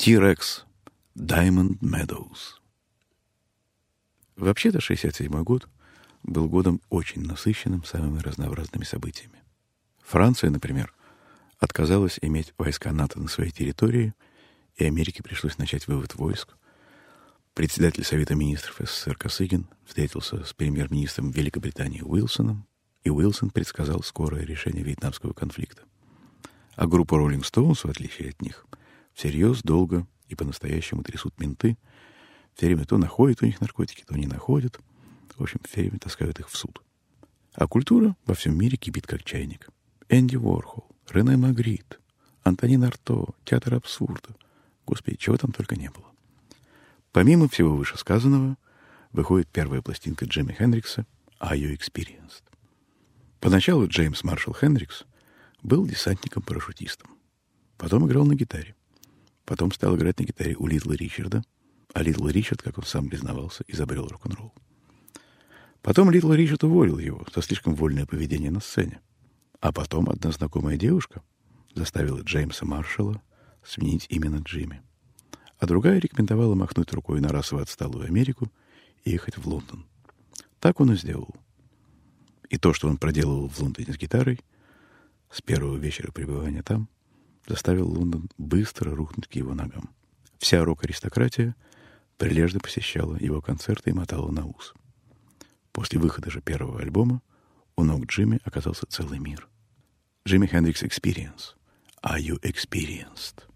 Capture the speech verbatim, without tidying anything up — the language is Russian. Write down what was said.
T-Rex, Diamond Meadows. Вообще-то шестьдесят седьмой год был годом очень насыщенным самыми разнообразными событиями. Франция, например, отказалась иметь войска НАТО на своей территории, и Америке пришлось начать вывод войск. Председатель Совета министров СССР Косыгин встретился с премьер-министром Великобритании Уилсоном, и Уилсон предсказал скорое решение вьетнамского конфликта. А группу Rolling Stones, в отличие от них, всерьез, долго и по-настоящему трясут менты. Все время то находят у них наркотики, то не находят. В общем, все время таскают их в суд. А культура во всем мире кипит как чайник. Энди Уорхол, Рене Магрит, Антонин Арто, театр абсурда. Господи, чего там только не было. Помимо всего вышесказанного, выходит первая пластинка Джимми Хендрикса «Are You Experienced?». Поначалу Джеймс Маршалл Хендрикс был десантником-парашютистом. Потом играл на гитаре. Потом стал играть на гитаре у Литла Ричарда, а Литл Ричард, как он сам признавался, изобрел рок-н-ролл. Потом Литл Ричард уволил его за слишком вольное поведение на сцене. А потом одна знакомая девушка заставила Джеймса Маршалла сменить имя на Джимми. А другая рекомендовала махнуть рукой на расово отсталую Америку и ехать в Лондон. Так он и сделал. И то, что он проделывал в Лондоне с гитарой, с первого вечера пребывания там, заставил Лондон быстро рухнуть к его ногам. Вся рок-аристократия прилежно посещала его концерты и мотала на ус. После выхода же первого альбома у ног Джимми оказался целый мир. Джимми Хендрикс Experience. Are You Experienced?